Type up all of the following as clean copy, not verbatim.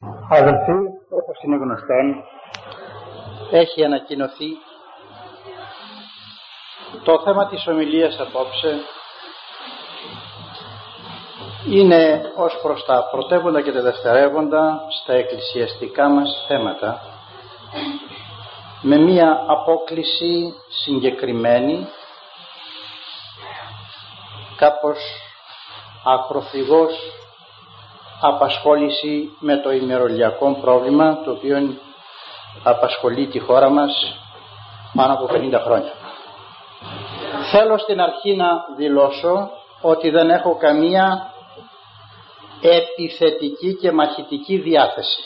Αδελφοί, όπως είναι γνωστόν, έχει ανακοινωθεί το θέμα της ομιλίας απόψε. Είναι ως προς τα πρωτεύοντα και τα δευτερεύοντα στα εκκλησιαστικά μας θέματα, με μία απόκλιση συγκεκριμένη, κάπως ακροθυγός απασχόληση με το ημερολιακό πρόβλημα, το οποίο απασχολεί τη χώρα μας πάνω από 50 χρόνια. Θέλω στην αρχή να δηλώσω ότι δεν έχω καμία επιθετική και μαχητική διάθεση.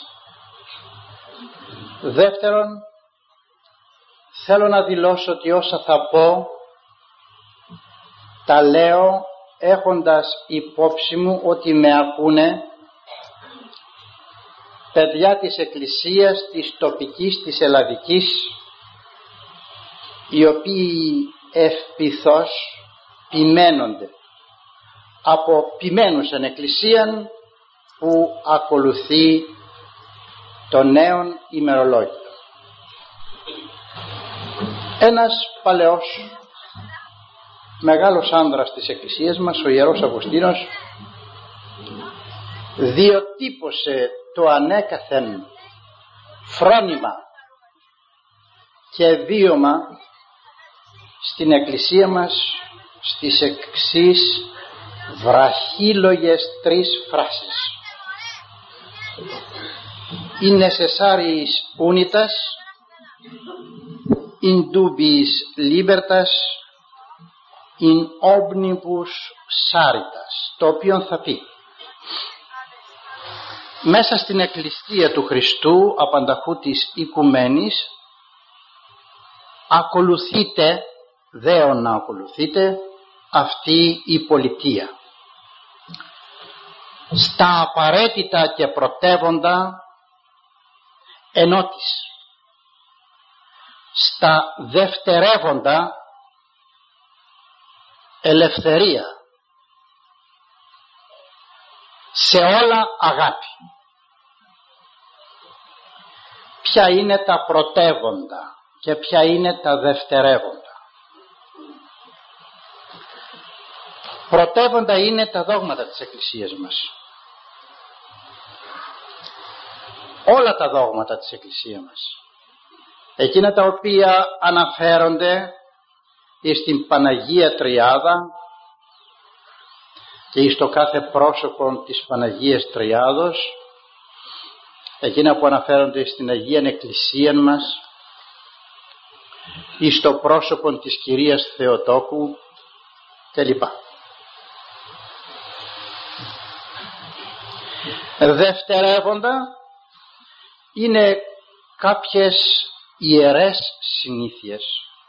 Δεύτερον, θέλω να δηλώσω ότι όσα θα πω τα λέω έχοντας υπόψη μου ότι με ακούνε παιδιά της Εκκλησίας, της τοπικής, της ελλαδικής, οι οποίοι ευπηθώς ποιμένονται από ποιμένουσαν εκκλησίαν που ακολουθεί το νέον ημερολόγιο. Ένας παλαιός μεγάλος άνδρας της Εκκλησίας μας, ο Ιερός Αυγουστίνος, διοτύπωσε το ανέκαθεν φρόνημα και βίωμα στην Εκκλησία μας στις εξής βραχύλογες τρεις φράσεις: in necessaris unitas, in dubiis libertas, in omnibus charitas, το οποίο θα πει: μέσα στην Εκκλησία του Χριστού απανταχού της οικουμένης ακολουθείτε, δέον να ακολουθείτε αυτή η πολιτεία. Στα απαραίτητα και πρωτεύοντα ενότης, στα δευτερεύοντα ελευθερία, σε όλα αγάπη. Ποια είναι τα πρωτεύοντα και ποια είναι τα δευτερεύοντα? Πρωτεύοντα είναι τα δόγματα της Εκκλησίας μας. Όλα τα δόγματα της Εκκλησίας μας, εκείνα τα οποία αναφέρονται στην Παναγία Τριάδα και στο κάθε πρόσωπο της Παναγίας Τριάδος, εκείνα που αναφέρονται στην Αγία Εκκλησία μας ή στο πρόσωπο της Κυρίας Θεοτόκου κλπ. Δευτερεύοντα είναι κάποιες ιερές συνήθειες,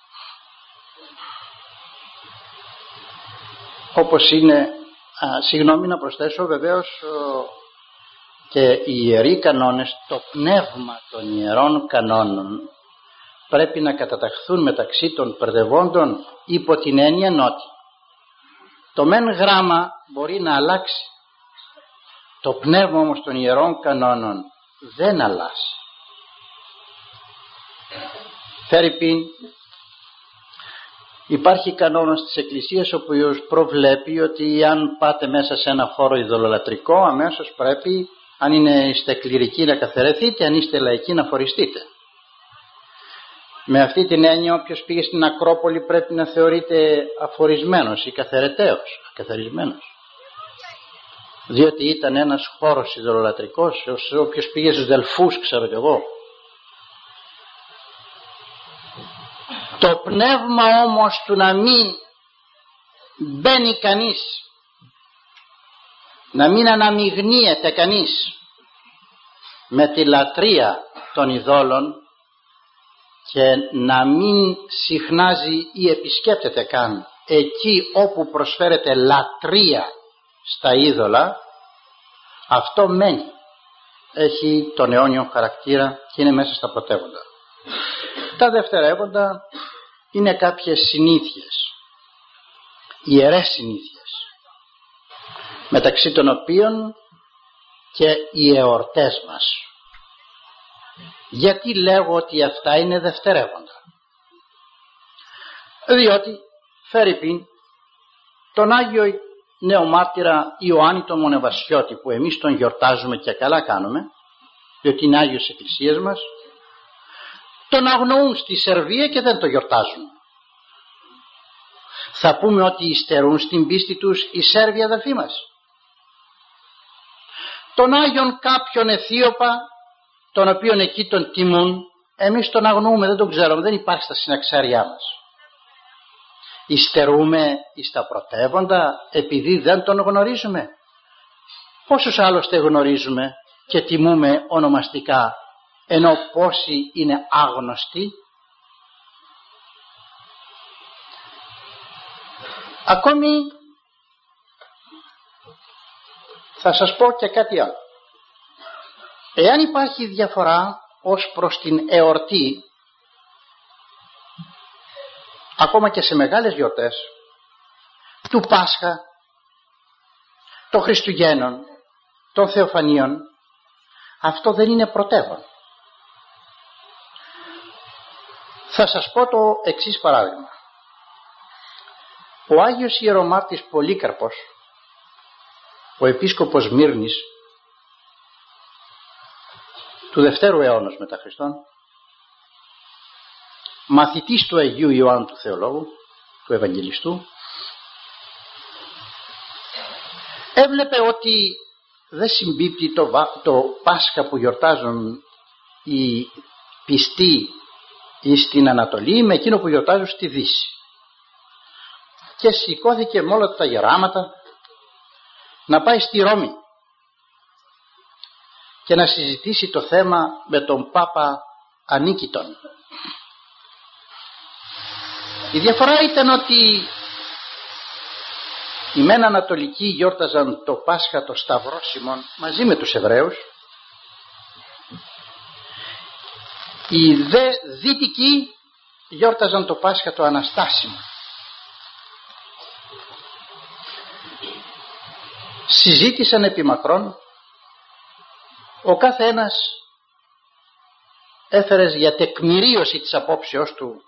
όπως είναι, συγγνώμη να προσθέσω βεβαίως, και οι ιεροί κανόνες, το πνεύμα των ιερών κανόνων πρέπει να καταταχθούν μεταξύ των παιδευόντων υπό την έννοια ότι το μεν γράμμα μπορεί να αλλάξει, το πνεύμα όμως των ιερών κανόνων δεν αλλάζει. Φερρυπίν, υπάρχει κανόνας της Εκκλησίας όπου προβλέπει ότι αν πάτε μέσα σε ένα χώρο ειδωλολατρικό, αμέσως πρέπει, αν είστε κληρικοί, να καθαρεθείτε, αν είστε λαϊκοί να φοριστείτε. Με αυτή την έννοια, όποιος πήγε στην Ακρόπολη πρέπει να θεωρείται αφορισμένος ή καθαρεταίος, ακαθαρισμένος, διότι ήταν ένας χώρος ειδωλολατρικός. Όποιος πήγε στους Δελφούς, ξέρω κι εγώ. Το πνεύμα όμως του να μην μπαίνει κανείς, να μην αναμειγνύεται κανείς με τη λατρεία των ειδόλων και να μην συχνάζει ή επισκέπτεται καν εκεί όπου προσφέρεται λατρεία στα είδωλα, αυτό μένει, έχει τον αιώνιο χαρακτήρα και είναι μέσα στα πρωτεύοντα. Τα δευτερεύοντα είναι κάποιες συνήθειες, ιερές συνήθειες, μεταξύ των οποίων και οι εορτές μας. Γιατί λέγω ότι αυτά είναι δευτερεύοντα? Διότι φερειπίν τον Άγιο Νεομάρτυρα Ιωάννη τον Μονεβασιώτη, που εμείς τον γιορτάζουμε και καλά κάνουμε, διότι είναι Άγιος Εκκλησίας μας, τον αγνοούν στη Σερβία και δεν το γιορτάζουν. Θα πούμε ότι υστερούν στην πίστη τους οι Σέρβοι αδελφοί μας? Τον Άγιον κάποιον Αιθίωπα, τον οποίον εκεί τον τιμούν, εμείς τον αγνοούμε, δεν τον ξέρουμε, δεν υπάρχει στα συναξάριά μας. Υστερούμε εις τα πρωτεύοντα επειδή δεν τον γνωρίζουμε? Πόσους άλλωστε γνωρίζουμε και τιμούμε ονομαστικά, ενώ πόσοι είναι άγνωστοι? Ακόμη θα σας πω και κάτι άλλο. Εάν υπάρχει διαφορά ως προς την εορτή, ακόμα και σε μεγάλες γιορτές, του Πάσχα, των Χριστουγέννων, των Θεοφανίων, αυτό δεν είναι πρωτεύον. Θα σας πω το εξής παράδειγμα. Ο Άγιος Ιερομάρτης Πολύκαρπος, ο επίσκοπος Μύρνης του Δευτέρου αιώνος μετά Χριστόν, μαθητής του Αγίου Ιωάννου του Θεολόγου, του Ευαγγελιστού, έβλεπε ότι δεν συμπίπτει το Πάσχα που γιορτάζουν οι πιστοί στην Ανατολή με εκείνο που γιορτάζουν στη Δύση, και σηκώθηκε με όλα τα γεράματα να πάει στη Ρώμη και να συζητήσει το θέμα με τον Πάπα Ανίκητον. Η διαφορά ήταν ότι οι μεν Ανατολικοί γιόρταζαν το Πάσχα το Σταυρόσιμον μαζί με τους Εβραίους, οι δε Δυτικοί γιόρταζαν το Πάσχα το Αναστάσιμο. Συζήτησαν επί μακρόν, ο κάθε ένας έφερε για τεκμηρίωση της απόψεως του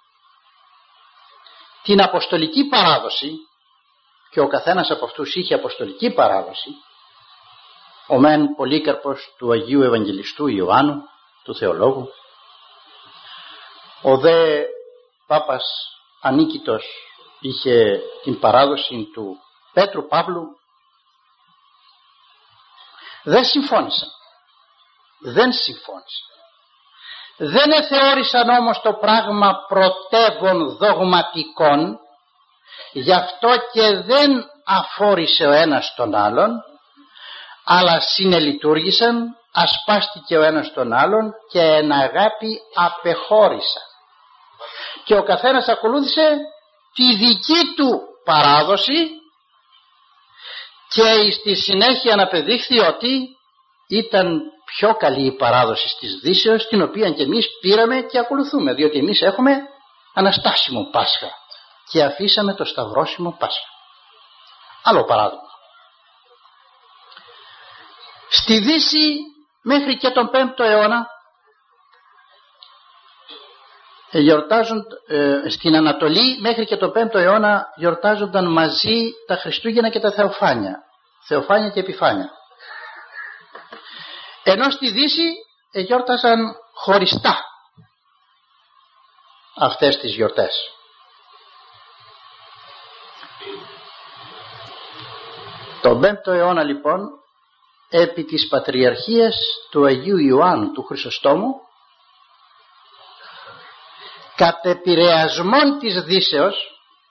την αποστολική παράδοση, και ο καθένας από αυτούς είχε αποστολική παράδοση. Ο μεν Πολύκαρπος του Αγίου Ευαγγελιστού Ιωάννου, του Θεολόγου, ο δε Πάπας Ανίκητος είχε την παράδοση του Πέτρου Παύλου. Δεν συμφώνησαν. Δεν εθεώρησαν όμως το πράγμα πρωτεύων δογματικών, γι' αυτό και δεν αφόρησε ο ένας τον άλλον, αλλά συνελειτουργήσαν, ασπάστηκε ο ένας τον άλλον και εν αγάπη απεχώρησαν. Και ο καθένας ακολούθησε τη δική του παράδοση, και στη συνέχεια αναπεδείχθη ότι ήταν πιο καλή η παράδοση της Δύσεως, την οποία και εμείς πήραμε και ακολουθούμε, διότι εμείς έχουμε Αναστάσιμο Πάσχα και αφήσαμε το Σταυρόσιμο Πάσχα. Άλλο παράδειγμα. Στη Δύση μέχρι και τον 5ο αιώνα στην Ανατολή μέχρι και τον 5ο αιώνα γιορτάζονταν μαζί τα Χριστούγεννα και τα Θεοφάνια και Επιφάνια. Ενώ στη Δύση γιόρταζαν χωριστά αυτές τις γιορτές. Τον 5ο αιώνα λοιπόν, επί της Πατριαρχίας του Αγίου Ιωάννου του Χρυσοστόμου, κατ' επηρεασμόν της Δύσεως,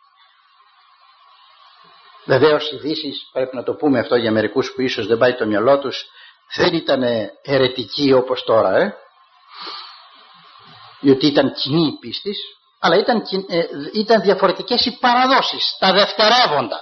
βεβαίως η Δύση, πρέπει να το πούμε αυτό για μερικούς που ίσως δεν πάει το μυαλό τους, δεν ήταν αιρετική όπως τώρα, διότι ήταν κοινή η πίστη, αλλά ήταν διαφορετικές οι παραδόσεις, τα δευτερεύοντα.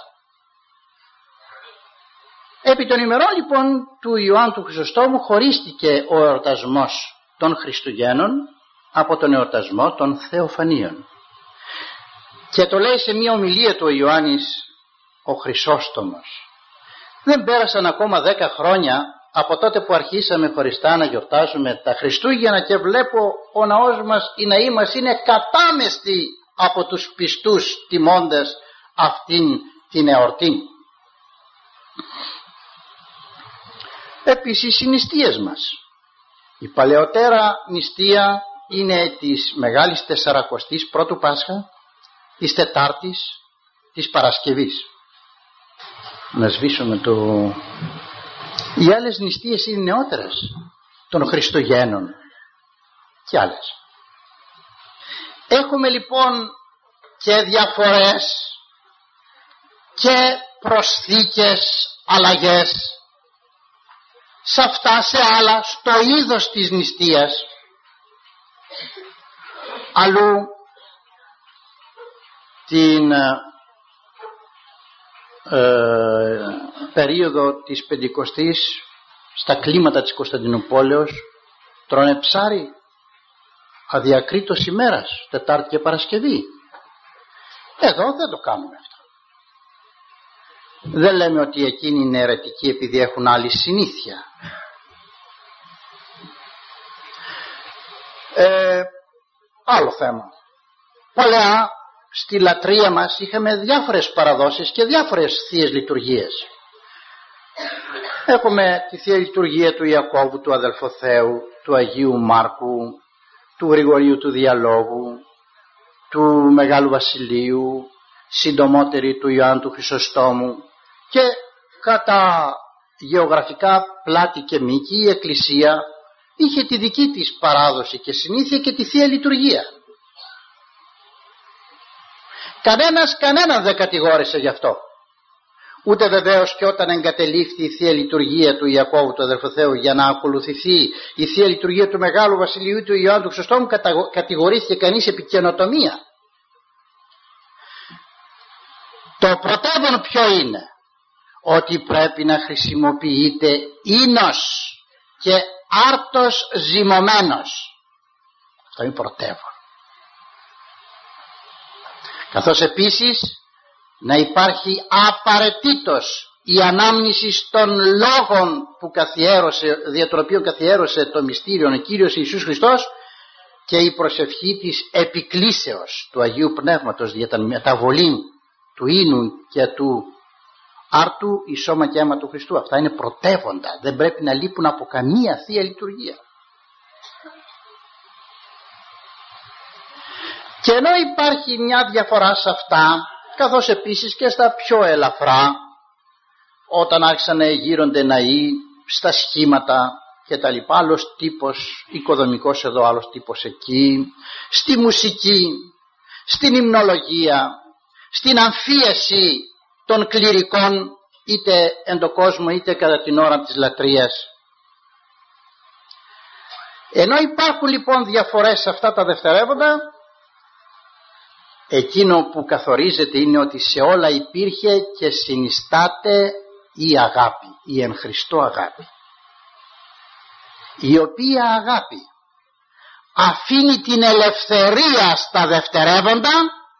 Επί των ημερών λοιπόν του Ιωάννου του Χρυσοστόμου χωρίστηκε ο εορτασμός των Χριστουγέννων από τον εορτασμό των Θεοφανίων. Και το λέει σε μια ομιλία του ο Ιωάννης ο Χρυσόστομος. Δεν πέρασαν ακόμα 10 χρόνια από τότε που αρχίσαμε χωριστά να γιορτάζουμε τα Χριστούγεννα και βλέπω ο ναός μας, οι ναοί μας είναι κατάμεστοι από τους πιστούς τιμώντας αυτήν την εορτή. Επίσης οι νηστείες μας. Η παλαιότερα νηστεία είναι της Μεγάλης Τεσσαρακοστής πρώτου Πάσχα, της Τετάρτης, της Παρασκευής. Να σβήσουμε το... Οι άλλες νηστείες είναι νεότερες, των Χριστουγέννων και άλλες. Έχουμε λοιπόν και διαφορές και προσθήκες, αλλαγές σε αυτά, σε άλλα, στο είδος της νηστείας. Αλλού την περίοδο της Πεντηκοστής στα κλίματα της Κωνσταντινούπολεως τρώνε ψάρι αδιακρίτως ημέρας, Τετάρτη και Παρασκευή. Εδώ δεν το κάνουμε αυτό. Δεν λέμε ότι εκείνοι είναι αιρετικοί επειδή έχουν άλλη συνήθεια. Άλλο θέμα. Παλαιά στη λατρεία μας είχαμε διάφορες παραδόσεις και διάφορες θείες λειτουργίες. Έχουμε τη θεία λειτουργία του Ιακώβου, του Αδελφοθέου, του Αγίου Μάρκου, του Γρηγορίου του Διαλόγου, του Μεγάλου Βασιλείου, συντομότερη του Ιωάννου του Χρυσοστόμου, και κατά γεωγραφικά πλάτη και μήκη η Εκκλησία είχε τη δική της παράδοση και συνήθεια και τη θεία λειτουργία. Κανέναν δεν κατηγόρησε γι' αυτό. Ούτε βεβαίως και όταν εγκατελείφθη η θεία λειτουργία του Ιακώβου του Αδελφοθέου για να ακολουθηθεί η θεία λειτουργία του Μεγάλου Βασιλείου του Ιωάννου του Χρυσοστόμου κατηγορήθηκε κανείς επί καινοτομία. Το πρωτεύον ποιο είναι? Ότι πρέπει να χρησιμοποιείται ίνος και άρτος ζυμωμένος. Αυτό είναι πρωτεύον. Καθώς επίσης να υπάρχει απαραίτητος η ανάμνηση των λόγων που καθιέρωσε, δια των οποίων καθιέρωσε το μυστήριο ο Κύριος Ιησούς Χριστός, και η προσευχή της επικλήσεως του Αγίου Πνεύματος για την μεταβολή του ίνου και του άρτου εις σώμα και αίμα του Χριστού. Αυτά είναι πρωτεύοντα, δεν πρέπει να λείπουν από καμία θεία λειτουργία. Και ενώ υπάρχει μια διαφορά σε αυτά, καθώς επίσης και στα πιο ελαφρά, όταν άρχισαν να γύρονται ναοί, στα σχήματα και τα λοιπά, άλλος τύπος οικοδομικός εδώ, άλλος τύπος εκεί, στη μουσική, στην υμνολογία, στην αμφίεση των κληρικών, είτε εν το κόσμο είτε κατά την ώρα της λατρείας. Ενώ υπάρχουν λοιπόν διαφορές σε αυτά τα δευτερεύοντα, εκείνο που καθορίζεται είναι ότι σε όλα υπήρχε και συνιστάται η αγάπη, η εν Χριστώ αγάπη, η οποία αγάπη αφήνει την ελευθερία στα δευτερεύοντα,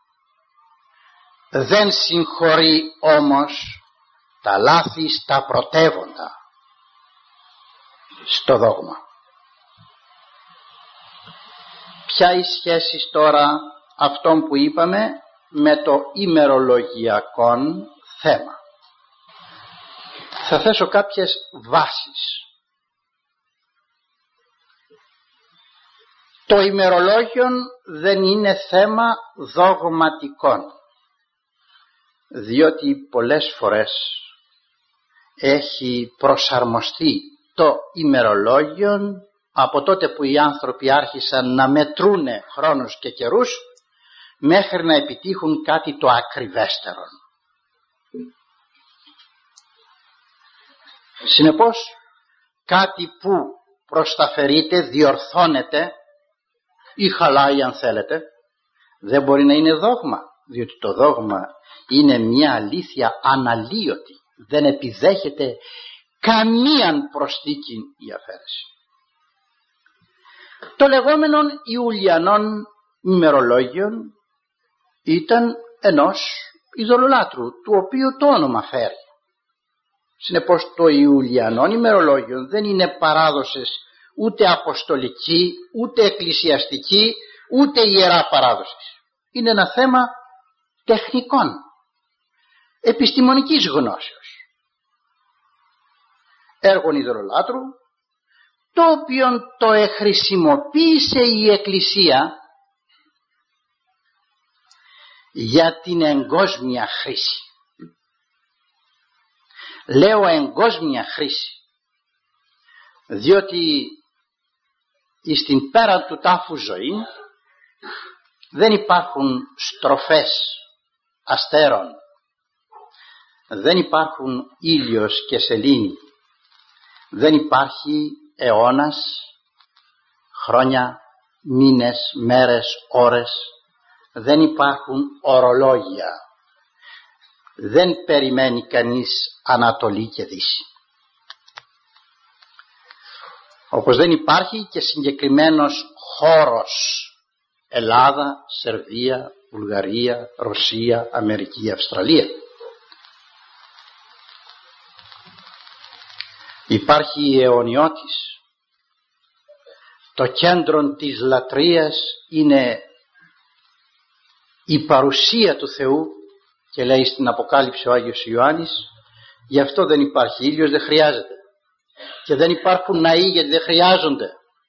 δεν συγχωρεί όμως τα λάθη στα πρωτεύοντα, στο δόγμα. Ποια η σχέση τώρα αυτών που είπαμε με το ημερολογιακό θέμα? Θα θέσω κάποιες βάσεις. Το ημερολόγιο δεν είναι θέμα δογματικών, διότι πολλές φορές έχει προσαρμοστεί το ημερολόγιο από τότε που οι άνθρωποι άρχισαν να μετρούνε χρόνους και καιρούς μέχρι να επιτύχουν κάτι το ακριβέστερο. Συνεπώς κάτι που προσταφερείται, διορθώνεται ή χαλάει αν θέλετε, δεν μπορεί να είναι δόγμα, διότι το δόγμα είναι μια αλήθεια αναλύωτη, δεν επιδέχεται καμίαν προσθήκη ή αφαίρεση. Το λεγόμενο Ιουλιανών ημερολόγιον ήταν ενός ειδωλολάτρου, του οποίου το όνομα φέρει. Συνεπώς το Ιουλιανό ημερολόγιο δεν είναι παράδοσης ούτε αποστολική, ούτε εκκλησιαστική, ούτε ιερά παράδοσης. Είναι ένα θέμα τεχνικών, επιστημονικής γνώσεως, έργων ειδωλολάτρου, το οποίο το εχρησιμοποίησε η Εκκλησία για την εγκόσμια χρήση. Λέω εγκόσμια χρήση διότι στην πέρα του τάφου ζωή δεν υπάρχουν στροφές αστέρων, δεν υπάρχουν ήλιος και σελήνη, δεν υπάρχει αιώνας, χρόνια, μήνες, μέρες, ώρες, δεν υπάρχουν ορολόγια, δεν περιμένει κανείς Ανατολή και Δύση. Όπως δεν υπάρχει και συγκεκριμένος χώρος Ελλάδα, Σερβία, Βουλγαρία, Ρωσία, Αμερική, Αυστραλία. Υπάρχει η αιωνιώτης. Το κέντρο της λατρείας είναι η παρουσία του Θεού, και λέει στην Αποκάλυψη ο Άγιος Ιωάννης, γι' αυτό δεν υπάρχει ήλιος, δεν χρειάζεται, και δεν υπάρχουν ναοί γιατί δεν χρειάζονται,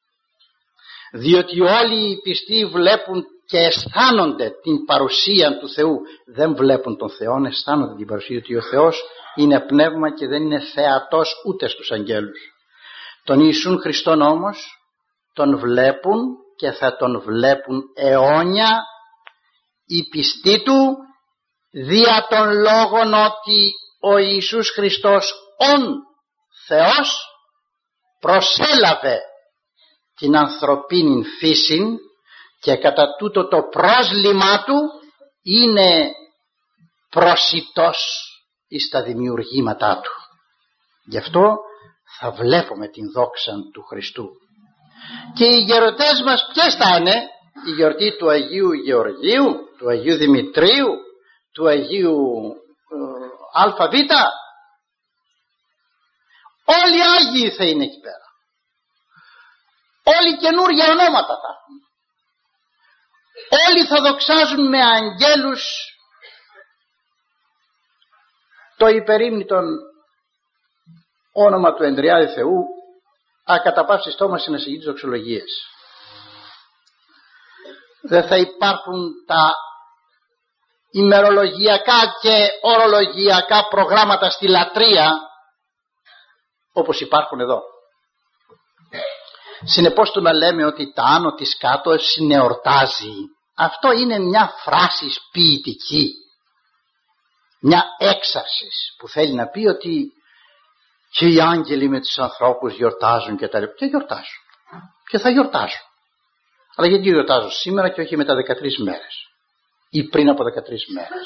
διότι όλοι οι πιστοί βλέπουν και αισθάνονται την παρουσία του Θεού. Δεν βλέπουν τον Θεό, αισθάνονται την παρουσία, ότι ο Θεός είναι πνεύμα και δεν είναι θεατός ούτε στους αγγέλους. Τον Ιησούν Χριστόν όμως τον βλέπουν και θα τον βλέπουν αιώνια οι πιστοί του, δια των λόγων ότι ο Ιησούς Χριστός ον Θεός προσέλαβε την ανθρωπίνη φύση και κατά τούτο το πρόσλημά του είναι προσιτός εις τα δημιουργήματά του. Γι' αυτό θα βλέπουμε την δόξα του Χριστού. Και οι γιορτές μας ποιες θα είναι? Η γιορτή του Αγίου Γεωργίου, του Αγίου Δημητρίου, του Αγίου ΑΒ. Όλοι οι Άγιοι θα είναι εκεί πέρα. Όλοι καινούργια ονόματα θα έχουν. Όλοι θα δοξάζουν με αγγέλους το υπερήμνητον όνομα του Ενδριάδη Θεού, ακαταπαύσει στόμα συνασυγεί δοξολογίες. Δεν θα υπάρχουν τα ημερολογιακά και ορολογιακά προγράμματα στη λατρεία όπως υπάρχουν εδώ. Συνεπώς το να λέμε ότι τα άνω της κάτω συνεορτάζει, αυτό είναι μια φράση ποιητική, μια έξαρσης που θέλει να πει ότι και οι άγγελοι με τους ανθρώπους γιορτάζουν και τα λοιπά. Και γιορτάζουν και θα γιορτάζουν. Αλλά γιατί γιορτάζουν σήμερα και όχι μετά 13 μέρες ή πριν από 13 μέρες?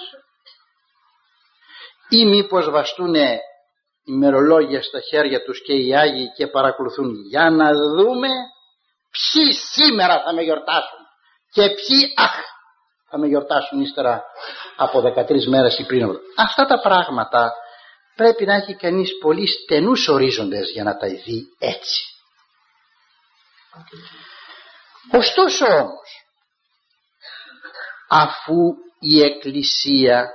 Ή μήπως βαστούν ημερολόγια στα χέρια τους και οι Άγιοι και παρακολουθούν για να δούμε ποιοι σήμερα θα με γιορτάσουν και ποιοι θα με γιορτάσουν ύστερα από 13 μέρες ή πριν από. Αυτά τα πράγματα πρέπει να έχει κανείς πολύ στενούς ορίζοντες για να τα δει έτσι. Ωστόσο όμως, αφού η Εκκλησία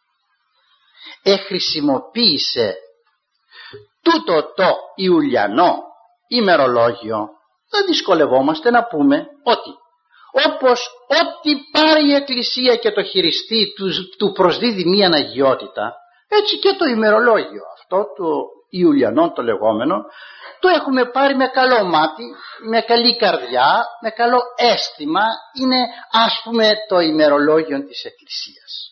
εχρησιμοποίησε τούτο το Ιουλιανό ημερολόγιο, δεν δυσκολευόμαστε να πούμε ότι όπως ό,τι πάρει η Εκκλησία και το χειριστεί του προσδίδει μία αγιότητα, έτσι και το ημερολόγιο αυτό το Ιουλιανό το λεγόμενο το έχουμε πάρει με καλό μάτι, με καλή καρδιά, με καλό αίσθημα. Είναι ας πούμε το ημερολόγιο της Εκκλησίας.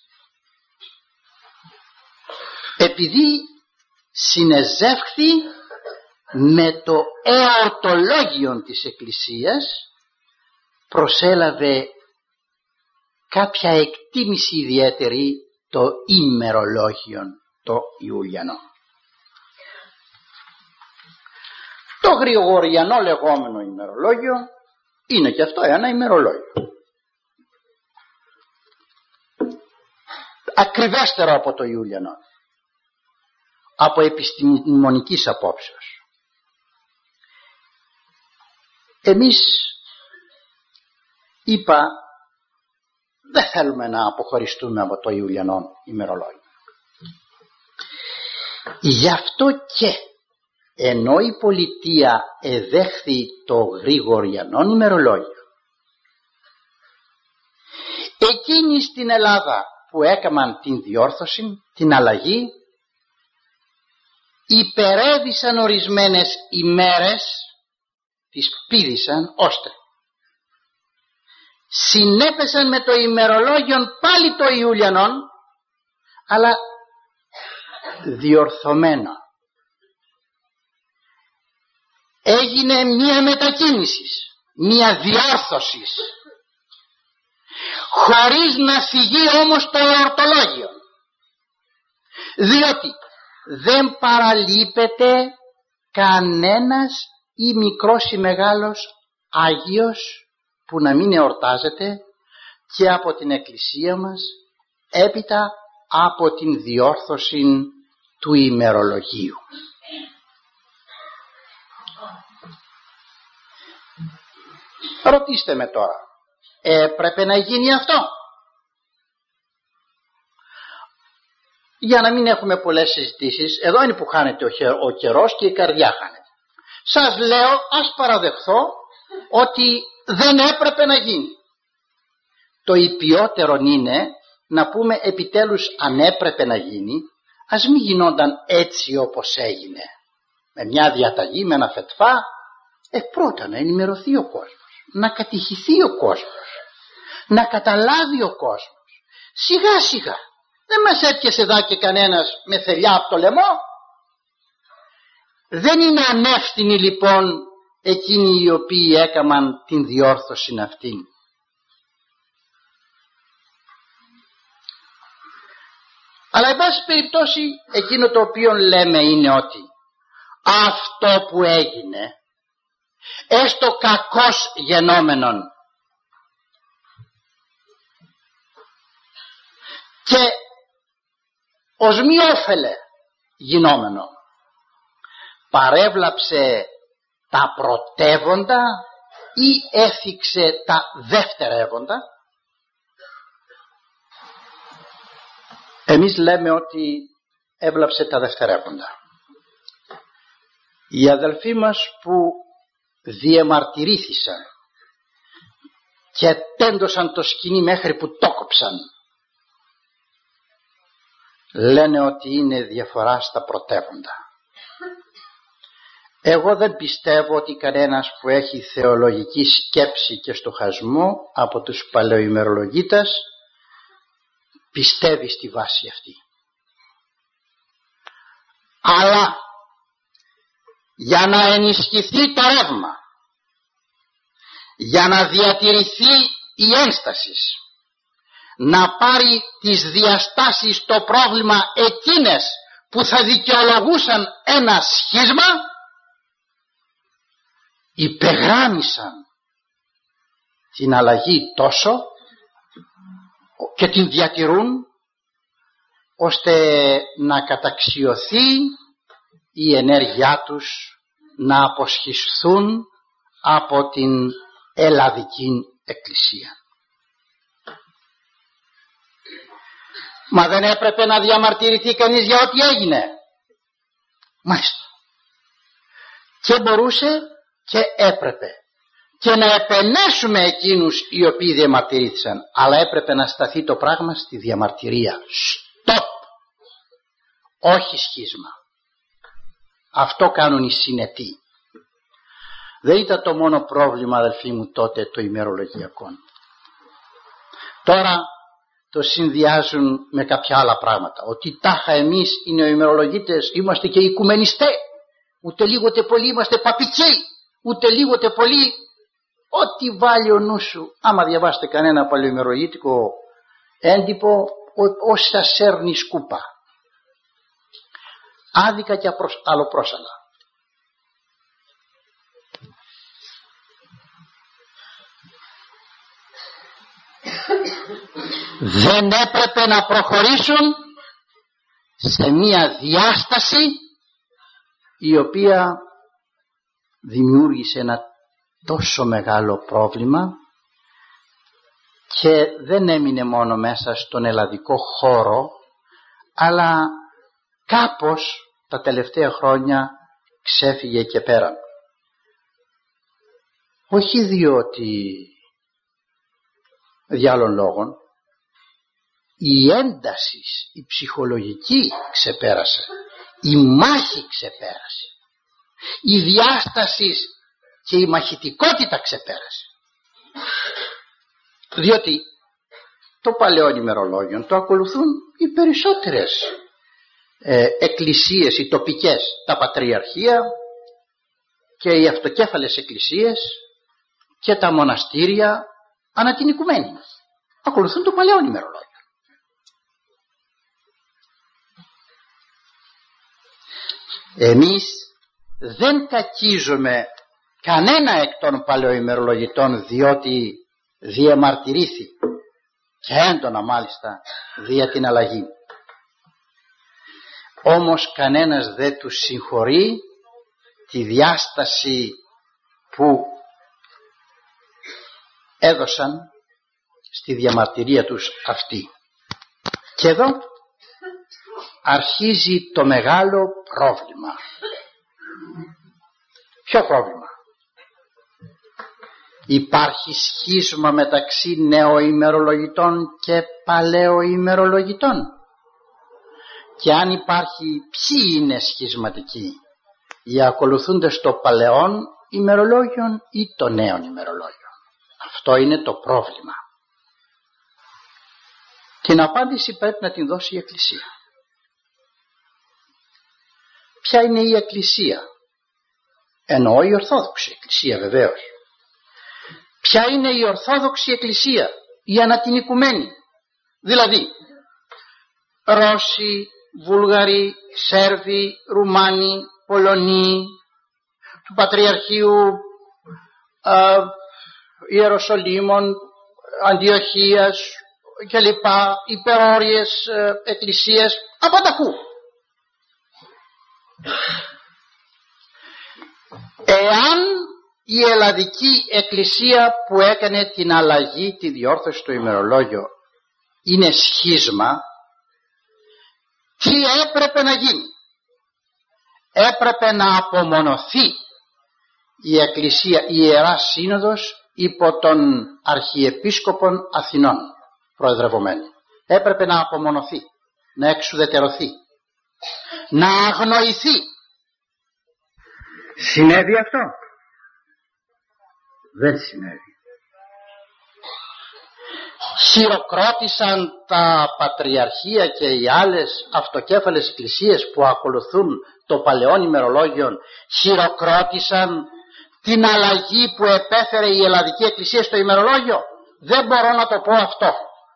Επειδή συνεζεύχθη με το εορτολόγιο της Εκκλησίας, προσέλαβε κάποια εκτίμηση ιδιαίτερη το ημερολόγιο το Ιουλιανό. Το Γρηγοριανό λεγόμενο ημερολόγιο είναι και αυτό ένα ημερολόγιο, ακριβέστερο από το Ιουλιανό, από επιστημονικής απόψεως. Εμείς, είπα, δεν θέλουμε να αποχωριστούμε από το Ιουλιανό ημερολόγιο. Γι' αυτό και ενώ η πολιτεία εδέχθη το Γρηγοριανό ημερολόγιο, εκείνοι στην Ελλάδα που έκαναν την διόρθωση, την αλλαγή, υπερέβησαν ορισμένες ημέρες, τις πήδησαν ώστε συνέπεσαν με το ημερολόγιο πάλι το Ιουλιανόν, αλλά διορθωμένο. Έγινε μία μετακίνηση, μία διόρθωση, χωρίς να φυγεί όμως το εορτολόγιο, διότι δεν παραλείπεται κανένας ή μικρός ή μεγάλος Άγιος που να μην εορτάζεται και από την Εκκλησία μας, έπειτα από την διόρθωση του ημερολογίου. Ρωτήστε με τώρα, έπρεπε να γίνει αυτό? Για να μην έχουμε πολλές συζητήσεις, εδώ είναι που χάνεται ο καιρός και η καρδιά χάνεται. Σας λέω, ας παραδεχθώ ότι δεν έπρεπε να γίνει. Το υπιότερο είναι να πούμε επιτέλους αν έπρεπε να γίνει, ας μην γινόταν έτσι όπως έγινε. Με μια διαταγή, με ένα φετφά, πρώτα να ενημερωθεί ο κόσμος, να κατηχηθεί ο κόσμος, να καταλάβει ο κόσμος. Σιγά σιγά, δεν μας έπιασε εδώ και κανένας με θελιά από το λαιμό. Δεν είναι ανεύθυνοι λοιπόν εκείνοι οι οποίοι έκαναν την διόρθωση αυτή. Αλλά εν πάση περιπτώσει εκείνο το οποίο λέμε είναι ότι αυτό που έγινε, έστω κακώς γενόμενον και ως μη όφελε γινόμενο, παρέβλαψε τα πρωτεύοντα ή έφυξε τα δευτερεύοντα? Εμείς λέμε ότι έβλαψε τα δευτερεύοντα. Οι αδελφοί μας που διεμαρτυρήθησαν και τέντωσαν το σκοινί μέχρι που το κόψαν, λένε ότι είναι διαφορά στα πρωτεύοντα. Εγώ δεν πιστεύω ότι κανένας που έχει θεολογική σκέψη και στοχασμό από τους παλαιοημερολογίτες πιστεύει στη βάση αυτή. Αλλά για να ενισχυθεί το ρεύμα, για να διατηρηθεί η ένσταση, να πάρει τις διαστάσεις το πρόβλημα εκείνες που θα δικαιολογούσαν ένα σχίσμα, υπεγράμμισαν την αλλαγή τόσο και την διατηρούν ώστε να καταξιωθεί η ενέργειά τους, να αποσχισθούν από την ελλαδική εκκλησία. Μα δεν έπρεπε να διαμαρτυρηθεί κανείς για ό,τι έγινε? Μάλιστα. Και μπορούσε και έπρεπε και να επενέσουμε εκείνους οι οποίοι διαμαρτυρήθησαν, αλλά έπρεπε να σταθεί το πράγμα στη διαμαρτυρία. Στοπ! Όχι σχίσμα. Αυτό κάνουν οι συνετοί. Δεν ήταν το μόνο πρόβλημα, αδελφοί μου, τότε το ημερολογιακό. Τώρα το συνδυάζουν με κάποια άλλα πράγματα. Ότι τάχα εμείς οι νεοημερολογίτες είμαστε και οικουμενιστές. Ούτε λίγοτε πολύ είμαστε παπικοί. Ούτε λίγοτε πολύ ό,τι βάλει ο νου σου. Άμα διαβάσετε κανένα παλαιοημερολογίτικο έντυπο, όσοι σας σέρνει σκούπα. Άδικα και αλλοπρόσαλα. Δεν έπρεπε να προχωρήσουν σε μία διάσταση η οποία δημιούργησε ένα τόσο μεγάλο πρόβλημα και δεν έμεινε μόνο μέσα στον ελλαδικό χώρο, αλλά κάπως τα τελευταία χρόνια ξέφυγε και πέρα. Όχι διότι δι' άλλων λόγων, η ένταση, η ψυχολογική ξεπέρασε, η μάχη ξεπέρασε, η διάσταση και η μαχητικότητα ξεπέρασε. Διότι το παλαιό ημερολόγιο το ακολουθούν οι περισσότερες εκκλησίες, οι τοπικές, τα πατριαρχία και οι αυτοκέφαλες εκκλησίες και τα μοναστήρια ανά την οικουμένη. Ακολουθούν το παλαιό ημερολόγιο. Εμείς δεν κακίζουμε κανένα εκ των παλαιοημερολογητών, διότι διαμαρτυρήθη και έντονα μάλιστα δια την αλλαγή. Όμως κανένας δεν τους συγχωρεί τη διάσταση που έδωσαν στη διαμαρτυρία τους αυτή. Και εδώ αρχίζει το μεγάλο πρόβλημα. Ποιο πρόβλημα? Υπάρχει σχίσμα μεταξύ νεοημερολογητών και παλαιοημερολογητών? Και αν υπάρχει, ποιοι είναι σχισματικοί? Οι ακολουθούντες το παλαιόν ημερολόγιον ή το νέον ημερολόγιον? Αυτό είναι το πρόβλημα. Την απάντηση πρέπει να την δώσει η Εκκλησία. Ποια είναι η Εκκλησία? Εννοώ η Ορθόδοξη Εκκλησία βεβαίως. Ποια είναι η Ορθόδοξη Εκκλησία? Η ανατινικουμένη. Δηλαδή Ρώσοι, Βούλγαροι, Σέρβοι, Ρουμάνοι, Πολωνοί, του Πατριαρχείου Ιεροσολύμων, Αντιοχίας και λοιπά, υπερόριες εκκλησίες από ταχού. Εάν η ελλαδική εκκλησία που έκανε την αλλαγή, τη διόρθωση στο ημερολόγιο είναι σχίσμα, τι έπρεπε να γίνει? Έπρεπε να απομονωθεί η Εκκλησία, η Ιερά Σύνοδος υπό των Αρχιεπίσκοπων Αθηνών προεδρευομένη. Έπρεπε να απομονωθεί, να εξουδετερωθεί, να αγνοηθεί. Συνέβη αυτό? Δεν συνέβη. Χειροκρότησαν τα πατριαρχία και οι άλλες αυτοκέφαλες εκκλησίες που ακολουθούν το παλαιόν ημερολόγιο, χειροκρότησαν την αλλαγή που επέφερε η ελλαδική εκκλησία στο ημερολόγιο? Δεν μπορώ να το πω αυτό.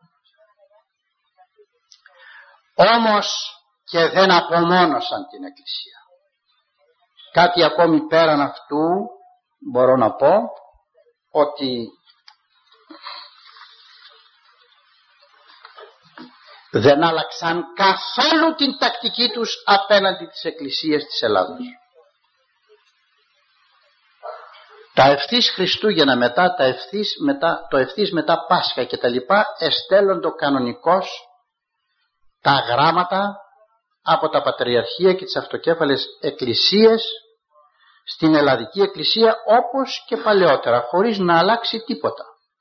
Όμως και δεν απομόνωσαν την εκκλησία. Κάτι ακόμη πέραν αυτού μπορώ να πω, ότι δεν άλλαξαν καθόλου την τακτική τους απέναντι της Εκκλησίας της Ελλάδος. Τα ευθύς Χριστούγεννα μετά, το ευθύς μετά Πάσχα και τα λοιπά, εστέλλοντο κανονικώς τα γράμματα από τα πατριαρχία και τις αυτοκέφαλες εκκλησίες στην Ελλαδική Εκκλησία, όπως και παλαιότερα, χωρίς να αλλάξει τίποτα.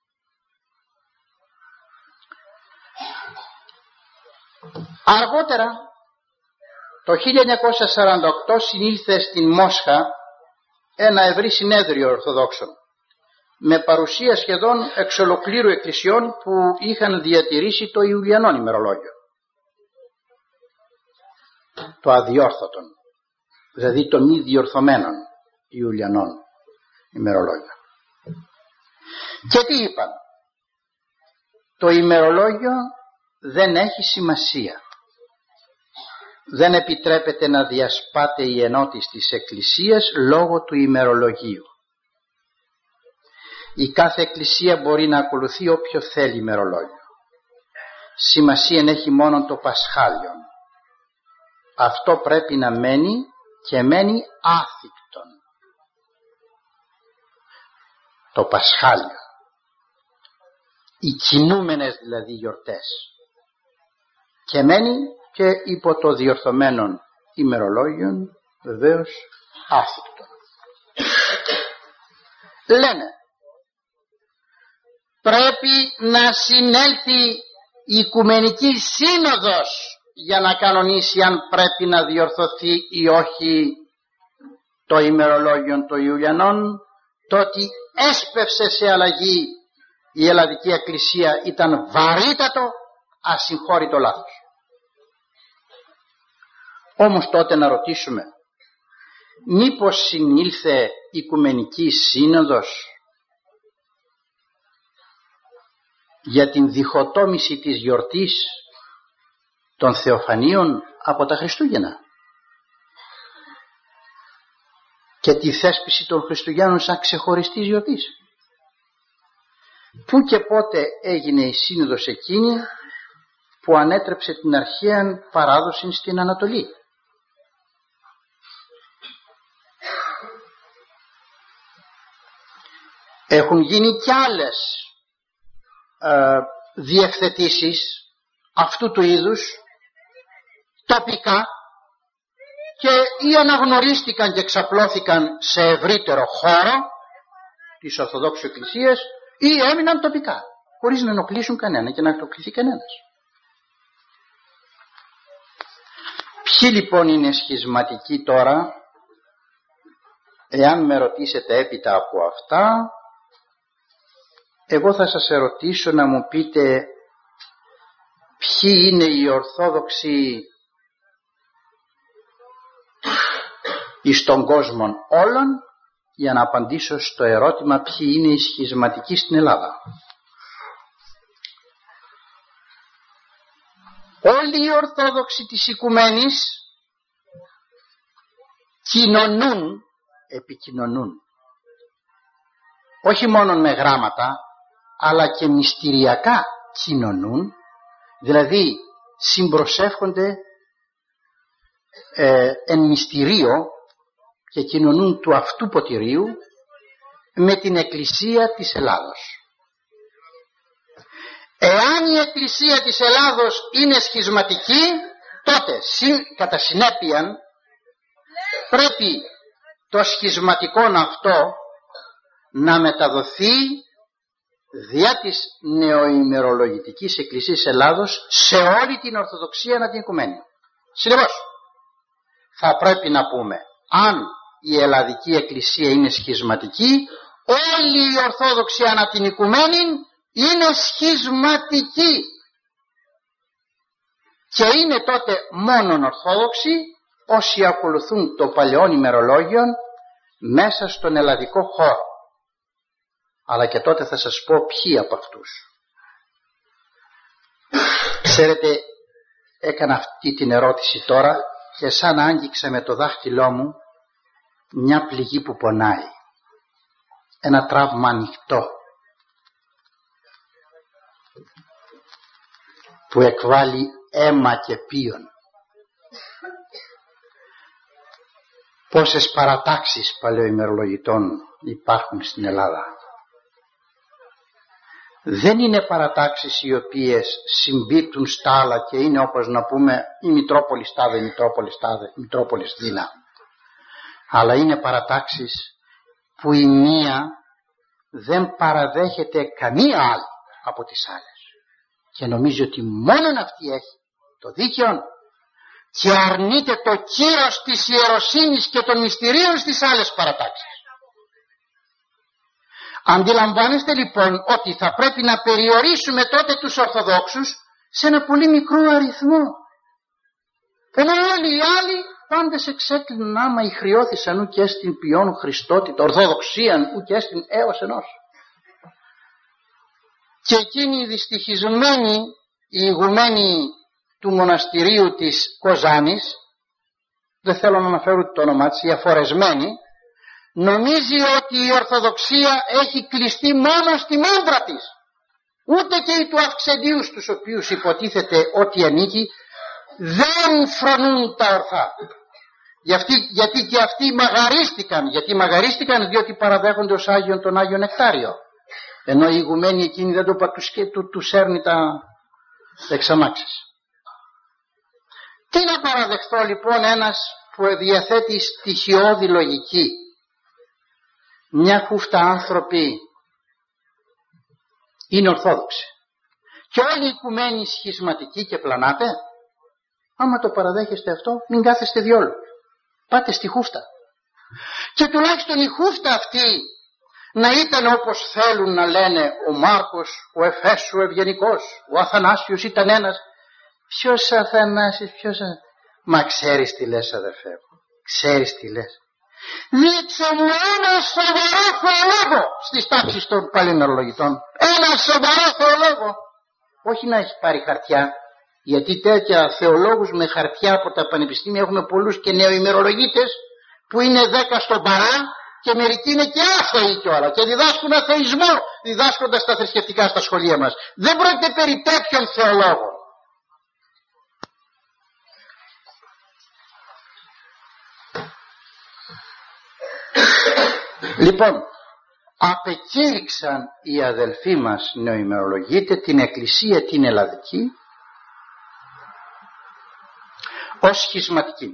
Αργότερα, το 1948, συνήλθε στην Μόσχα ένα ευρύ συνέδριο Ορθοδόξων με παρουσία σχεδόν εξ ολοκλήρου εκκλησιών που είχαν διατηρήσει το Ιουλιανόν ημερολόγιο, το αδιόρθωτον, δηλαδή των μη διορθωμένων Ιουλιανών ημερολόγιο. Και τι είπαν? Το ημερολόγιο δεν έχει σημασία. Δεν επιτρέπεται να διασπάται η ενότηση της Εκκλησίας λόγω του ημερολογίου. Η κάθε Εκκλησία μπορεί να ακολουθεί όποιο θέλει ημερολόγιο. Σημασία έχει μόνο το Πασχάλιον. αυτό πρέπει να μένει και μένει άθικτον. Το Πασχάλιο, οι κινούμενες δηλαδή γιορτές, και μένει και υπό το διορθωμένων ημερολόγιων βεβαίως άθικτον. Λένε πρέπει να συνέλθει η Οικουμενική Σύνοδος για να κανονίσει αν πρέπει να διορθωθεί ή όχι το ημερολόγιο των Ιουλιανών. Το ότι έσπευσε σε αλλαγή η Ελλαδική Εκκλησία ήταν βαρύτατο, ασυγχώρητο λάθος. Όμως τότε να ρωτήσουμε, μήπως συνήλθε η Οικουμενική Σύνοδος για την διχοτόμηση της γιορτής των Θεοφανίων από τα Χριστούγεννα και τη θέσπιση των Χριστουγέννων σαν ξεχωριστής γιορτής? Πού και πότε έγινε η σύνοδος εκείνη που ανέτρεψε την αρχαία παράδοση στην Ανατολή? Έχουν γίνει κι άλλες διευθετήσεις αυτού του είδους τοπικά και ή αναγνωρίστηκαν και εξαπλώθηκαν σε ευρύτερο χώρο της Ορθοδόξου Εκκλησίας ή έμειναν τοπικά χωρίς να ενοχλήσουν κανένα και να ενοχληθεί κανένας. Ποιοι λοιπόν είναι σχισματικοί τώρα? Εάν με ρωτήσετε έπειτα από αυτά, εγώ θα σας ερωτήσω να μου πείτε ποιοι είναι οι Ορθόδοξοι εις των κόσμων όλων, για να απαντήσω στο ερώτημα ποιοι είναι οι σχισματικοί στην Ελλάδα. Όλοι οι Ορθόδοξοι της Οικουμένης επικοινωνούν όχι μόνο με γράμματα αλλά και μυστηριακά κοινωνούν, δηλαδή συμπροσεύχονται εν μυστηρίο και κοινωνούν του αυτού ποτηρίου με την Εκκλησία της Ελλάδος. Εάν η Εκκλησία της Ελλάδος είναι σχισματική, τότε κατά συνέπεια πρέπει το σχισματικό αυτό να μεταδοθεί διά της νεοημερολογητικής Εκκλησίας Ελλάδος σε όλη την Ορθοδοξία να την οικουμένη. Συνεπώς θα πρέπει να πούμε, αν η Ελλαδική Εκκλησία είναι σχισματική, όλοι οι Ορθόδοξοι ανά την οικουμένη είναι σχισματικοί και είναι τότε μόνον Ορθόδοξοι όσοι ακολουθούν το παλαιόν ημερολόγιο μέσα στον ελλαδικό χώρο. Αλλά και τότε θα σας πω ποιοι από αυτούς. Ξέρετε, έκανα αυτή την ερώτηση τώρα και σαν άγγιξα με το δάχτυλό μου μια πληγή που πονάει, ένα τραύμα ανοιχτό που εκβάλλει αίμα και πίον. Πόσες παρατάξεις παλαιοημερολογητών υπάρχουν στην Ελλάδα. Δεν είναι παρατάξεις οι οποίες συμπίπτουν στα άλλα και είναι όπως να πούμε η Μητρόπολης τάδε, η Μητρόπολης τάδε, η Μητρόπολης δίνα. Αλλά είναι παρατάξεις που η μία δεν παραδέχεται καμία άλλη από τις άλλες και νομίζει ότι μόνον αυτή έχει το δίκαιο και αρνείται το κύρος της ιεροσύνης και των μυστηρίων στις άλλες παρατάξεις. Αντιλαμβάνεστε λοιπόν ότι θα πρέπει να περιορίσουμε τότε τους Ορθοδόξους σε ένα πολύ μικρό αριθμό, ενώ όλοι οι άλλοι πάντες εξέκλειναν άμα ηχριώθησαν ου και στην ποιόν Χριστότητα Ορθοδοξίαν ου και στην έως ενός. Και εκείνοι οι δυστυχισμένοι, οι ηγουμένοι του μοναστηρίου της Κοζάνης, δεν θέλω να αναφέρω το όνομά της, οι αφορεσμένοι, νομίζει ότι η Ορθοδοξία έχει κλειστεί μόνο στη μάντρα της. Ούτε και οι του Αυξεντίου, στους οποίους υποτίθεται ότι ανήκει, δεν φρονούν τα ορθά. Γιατί και αυτοί μαγαρίστηκαν. Γιατί μαγαρίστηκαν? Διότι παραδέχονται ως Άγιον τον Άγιο Νεκτάριο. Ενώ οι ηγουμένοι εκείνοι δεν το τους έρνει τα εξαμάξεις. Τι να παραδεχτώ λοιπόν ένας που διαθέτει στοιχειώδη λογική? Μια χούφτα άνθρωποι είναι ορθόδοξοι και όλοι οι οικουμένοι σχισματικοί και πλανάτε. Άμα το παραδέχεστε αυτό, μην κάθεστε διόλου. Πάτε στη χούφτα. Και τουλάχιστον η χούφτα αυτή να ήταν όπως θέλουν να λένε ο Μάρκος, ο Εφέσου Ευγενικός, ο Αθανάσιος ήταν ένας. Ποιος Αθανάσιος, Μα ξέρεις τι λες, αδερφέ μου? Ξέρεις τι λες? Δείξε μου ένα σοβαρό θεολόγο στις τάξεις των παλαιμερολογητών. Ένα σοβαρό θεολόγο. Όχι να έχει πάρει χαρτιά. Γιατί τέτοια θεολόγους με χαρτιά από τα πανεπιστήμια έχουμε πολλούς και νεοημερολογίτες που είναι 10 στον παρά και μερικοί είναι και άθεοι κιόλα και διδάσκουν αθεϊσμό διδάσκοντας τα θρησκευτικά στα σχολεία μας. Δεν πρόκειται περί τέτοιων θεολόγων. Λοιπόν, απεκήρυξαν οι αδελφοί μας νεοημερολογίτες την Εκκλησία την Ελλαδική ως σχισματική,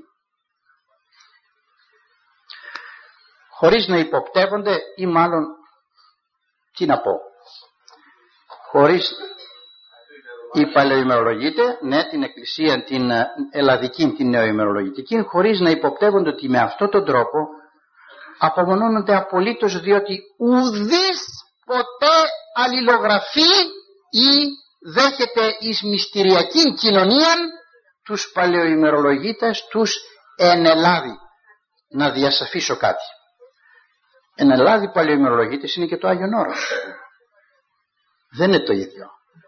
χωρίς να υποπτεύονται, ή μάλλον τι να πω, χωρίς οι παλαιοημερολογίτες, ναι, την Εκκλησία την Ελλαδική, την νεοημερολογητική, χωρίς να υποπτεύονται ότι με αυτόν τον τρόπο απομονώνονται απολύτως, διότι ουδής ποτέ αλληλογραφεί ή δέχεται εις μυστηριακήν κοινωνίαν τους παλαιοημερολογίτες τους εν Ελλάδη. Να διασαφίσω κάτι. Εν Ελλάδη παλαιοημερολογίτες είναι και το Άγιον Όρος. Δεν είναι το ίδιο.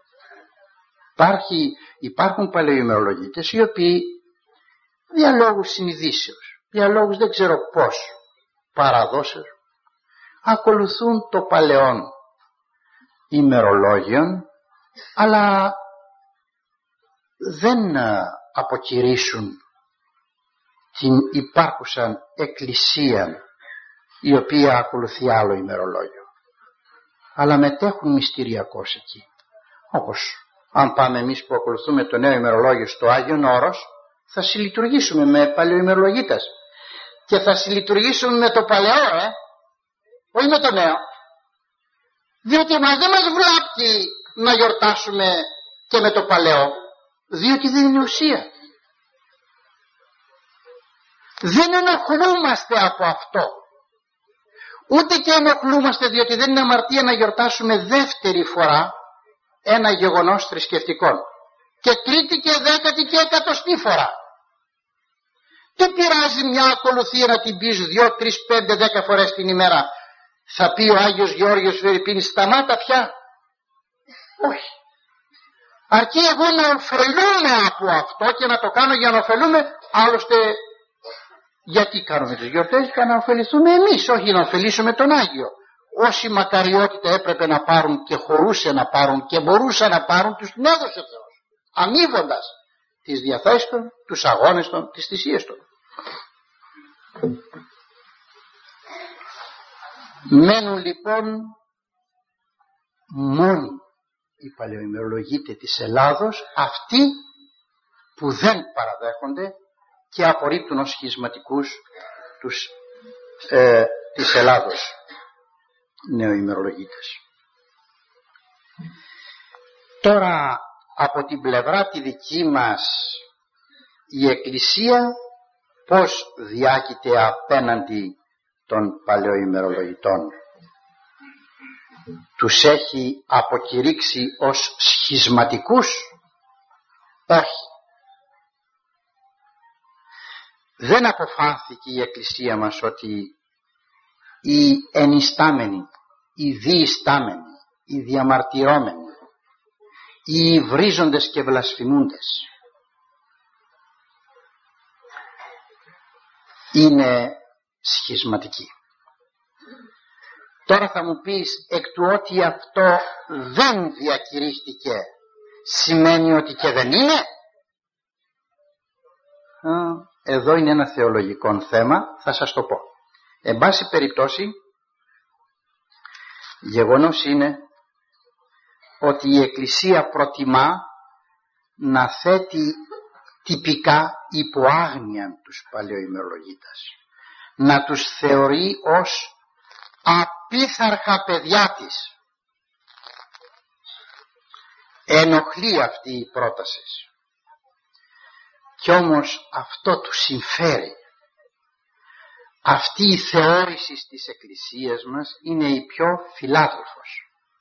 Υπάρχουν παλαιοημερολογίτες οι οποίοι διαλόγους συνειδήσεως, διαλόγους δεν ξέρω πώς, παραδόσεως, ακολουθούν το παλαιόν ημερολόγιον, αλλά δεν αποκηρύσουν την υπάρχουσαν εκκλησία η οποία ακολουθεί άλλο ημερολόγιο, αλλά μετέχουν μυστηριακώς εκεί. Όπως αν πάμε εμείς που ακολουθούμε το νέο ημερολόγιο στο Άγιον Όρος, θα συλλειτουργήσουμε με παλαιοημερολογίτες και θα συλλειτουργήσουμε με το παλαιό, όχι με το νέο, διότι μας δεν μας βλάπτει να γιορτάσουμε και με το παλαιό, διότι δεν είναι ουσία. Δεν ενοχλούμαστε από αυτό, ούτε και ενοχλούμαστε διότι δεν είναι αμαρτία να γιορτάσουμε δεύτερη φορά ένα γεγονός θρησκευτικό και τρίτη και 10η και 100η φορά. Δεν πειράζει μια ακολουθία να την πεις 2, 3, 5, 10 φορές την ημέρα. Θα πει ο Άγιος Γεώργιος Φερρυπίνη, σταμάτα πια. Όχι. Αρκεί εγώ να ωφελούμε από αυτό και να το κάνω για να ωφελούμε. Άλλωστε γιατί κάνουμε τις γιορτές? Για να ωφεληθούμε εμείς, όχι να ωφελήσουμε τον Άγιο. Όση μακαριότητα έπρεπε να πάρουν και χωρούσε να πάρουν και μπορούσαν να πάρουν, τους την έδωσε ο Θεός, αμείβοντας τις διαθέσεις των, τους αγώνες των, τις θυσίες των. Μένουν λοιπόν μόνοι οι παλαιοημερολογίτες της Ελλάδος, αυτοί που δεν παραδέχονται και απορρίπτουν ως σχισματικούς τους της Ελλάδος νεοημερολογίτες. Τώρα από την πλευρά τη δική μας η Εκκλησία πώς διάκειται απέναντι των παλαιοημερολογητών? Τους έχει αποκηρύξει ως σχισματικούς? Όχι. Δεν αποφάνθηκε η Εκκλησία μας ότι οι ενιστάμενοι, οι διιστάμενοι, οι διαμαρτυρώμενοι, οι βρίζοντες και βλασφημούντες είναι σχισματικοί. Τώρα θα μου πεις, εκ του ότι αυτό δεν διακηρύχθηκε σημαίνει ότι και δεν είναι? εδώ είναι ένα θεολογικό θέμα, θα σας το πω. Εν πάση περιπτώσει, γεγονός είναι ότι η Εκκλησία προτιμά να θέτει τυπικά υπό άγνοια τους παλαιοημερολογίτες, να τους θεωρεί ως απίθαρχα παιδιά της. Ενοχλεί αυτή η πρόταση, κι όμως αυτό του συμφέρει. Αυτή η θεώρηση της Εκκλησίας μας είναι η πιο φιλάδελφος.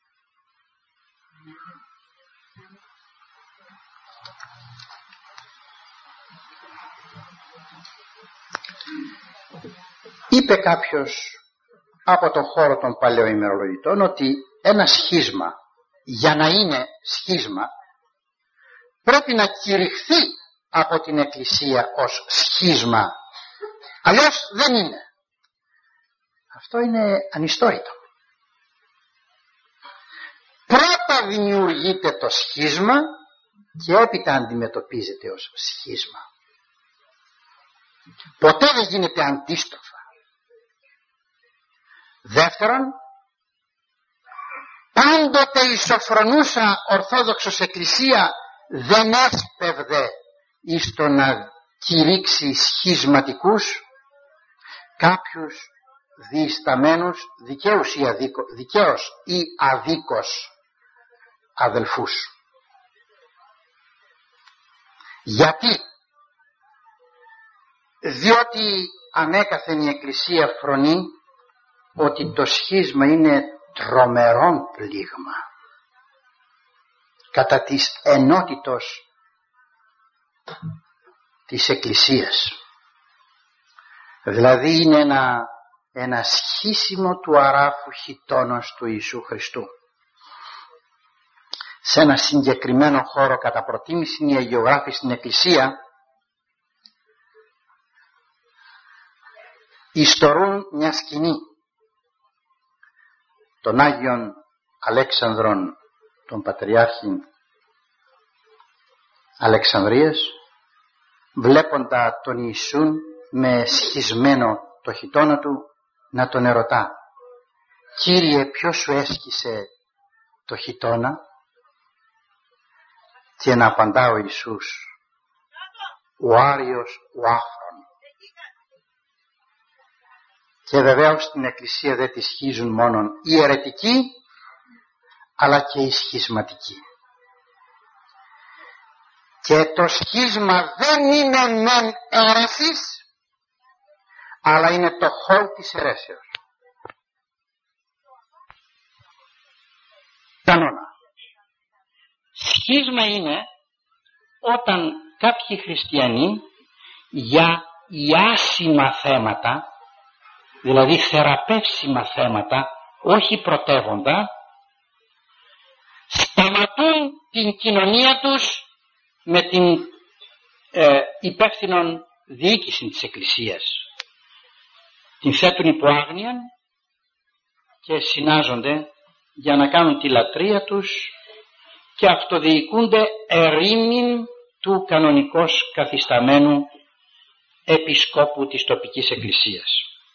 Είπε κάποιος από τον χώρο των παλαιοημερολογητών ότι ένα σχίσμα, για να είναι σχίσμα, πρέπει να κηρυχθεί από την Εκκλησία ως σχίσμα, αλλιώς δεν είναι. Αυτό είναι ανιστόρητο. Πρώτα δημιουργείται το σχίσμα και έπειτα αντιμετωπίζεται ως σχίσμα. Ποτέ δεν γίνεται αντίστροφα. Δεύτερον, πάντοτε η σοφρονούσα Ορθόδοξος Εκκλησία δεν έσπευδε εις το να κηρύξει σχισματικούς, κάποιους διισταμένους δικαίως ή αδίκως αδελφούς. Γιατί? Διότι ανέκαθεν η Εκκλησία φρονεί ότι το σχίσμα είναι τρομερόν πλήγμα κατά της ενότητος της Εκκλησίας. Δηλαδή είναι ένα σχίσιμο του αράφου χιτώνος του Ιησού Χριστού. Σε ένα συγκεκριμένο χώρο, κατά προτίμηση οι αγιογράφοι στην Εκκλησία ιστορούν μια σκηνή των Άγιων Αλέξανδρων, τον Πατριάρχη Αλεξανδρίας, βλέποντα τον Ιησούν με σχισμένο το χιτώνα του να τον ερωτά: «Κύριε, ποιος σου έσκησε το χιτώνα?» Και να απαντά ο Ιησούς: «Ο Άριος ο άφρον». Και βεβαίως στην Εκκλησία δεν τη σχίζουν μόνον οι αιρετικοί, αλλά και οι σχισματικοί. Και το σχίσμα δεν είναι μεν αίρεσης, αλλά είναι το χώλ της αιρέσεως. Κανόνα. Σχίσμα είναι όταν κάποιοι χριστιανοί για άσημα θέματα, δηλαδή θεραπεύσιμα θέματα, όχι πρωτεύοντα, σταματούν την κοινωνία τους με την υπεύθυνον διοίκηση της Εκκλησίας. Την θέτουν υπό άγνοια και συνάζονται για να κάνουν τη λατρεία τους και αυτοδιοικούνται ερήμην του κανονικώς καθισταμένου επισκόπου της τοπικής εκκλησίας.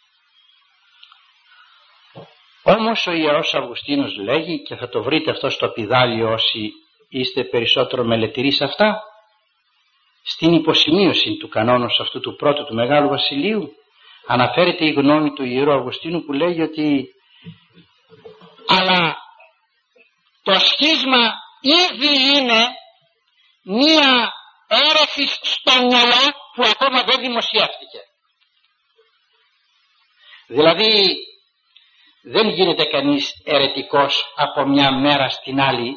Όμως ο Ιερός Αυγουστίνος λέγει, και θα το βρείτε αυτό στο πηδάλιο όσοι είστε περισσότερο μελετηροί σε αυτά, στην υποσημείωση του κανόνος αυτού του πρώτου του Μεγάλου Βασιλείου αναφέρεται η γνώμη του Ιερού Αυγουστίνου, που λέγει ότι αλλά το σχίσμα ήδη είναι μία αίρεση στο μυαλό που ακόμα δεν δημοσιεύτηκε. Δηλαδή δεν γίνεται κανείς αιρετικός από μια μέρα στην άλλη.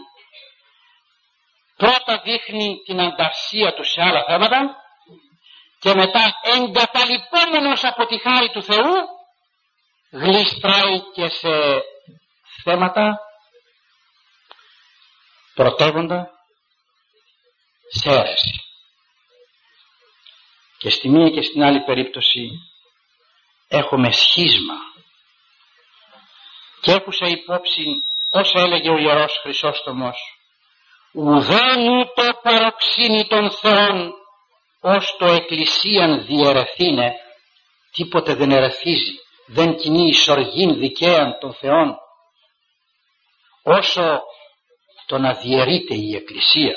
Πρώτα δείχνει την ανταρσία του σε άλλα θέματα και μετά, εγκαταλειπόμενος από τη χάρη του Θεού, γλιστράει και σε θέματα πρωτεύοντα σε αίρεση. Και στη μία και στην άλλη περίπτωση έχουμε σχίσμα. Και έκουσα υπόψη όσα έλεγε ο Ιερός Χρυσόστομος: ουδέν ούτω παροξύνει των Θεών ως το εκκλησίαν διαιρεθήνε, τίποτε δεν ερεθίζει, δεν κινεί εις οργήν δικαίαν των Θεών, όσο το να διαιρείται η εκκλησία.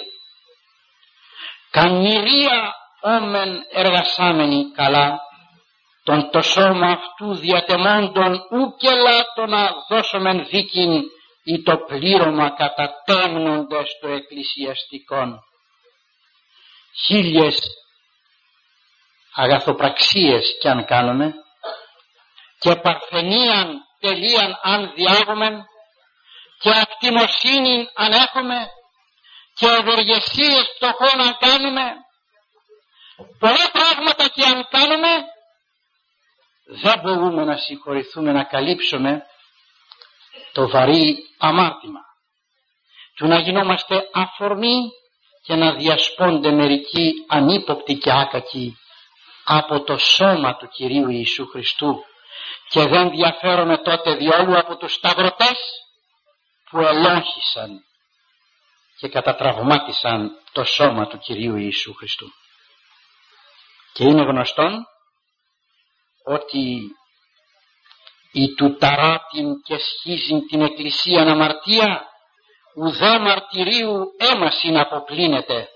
Καμηρία όμεν εργασάμενοι καλά, τον το σώμα αυτού διατεμόντων ούκελα το να δώσομεν δίκην ή το πλήρωμα κατατέμνοντες το εκκλησιαστικόν. Χίλιες αγαθοπραξίες κι αν κάνουμε και παρθενίαν τελείαν αν διάγομεν και ακτιμοσύνην αν έχουμε και ευεργεσίες φτωχών αν κάνουμε, πολλά πράγματα και αν κάνουμε, δεν μπορούμε να συγχωρηθούμε, να καλύψουμε το βαρύ αμάρτημα του να γινόμαστε αφορμή και να διασπώνται μερικοί ανύποπτοι και άκακοι από το σώμα του Κυρίου Ιησού Χριστού και δεν διαφέρομαι τότε διόλου από τους σταυρωτές που ελόγχησαν και κατατραυμάτισαν το σώμα του Κυρίου Ιησού Χριστού. Και είναι γνωστόν ότι η του ταράτην και σχίζειν την εκκλησίαν αμαρτία ουδέ μαρτυρίου έμασιν αποπλύνεται.